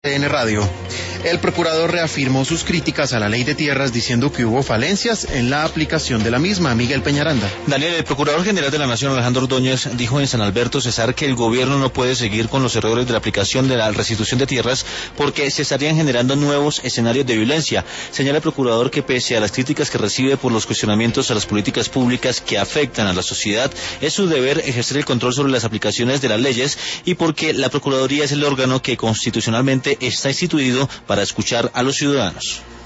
CN Radio. El procurador reafirmó sus críticas a la ley de tierras diciendo que hubo falencias en la aplicación de la misma. Miguel Peñaranda. Daniel, el procurador general de la Nación, Alejandro Ordóñez, dijo en San Alberto Cesar que el gobierno no puede seguir con los errores de la aplicación de la restitución de tierras porque se estarían generando nuevos escenarios de violencia. Señala el procurador que pese a las críticas que recibe por los cuestionamientos a las políticas públicas que afectan a la sociedad, es su deber ejercer el control sobre las aplicaciones de las leyes y porque la Procuraduría es el órgano que constitucionalmente está instituido para escuchar a los ciudadanos.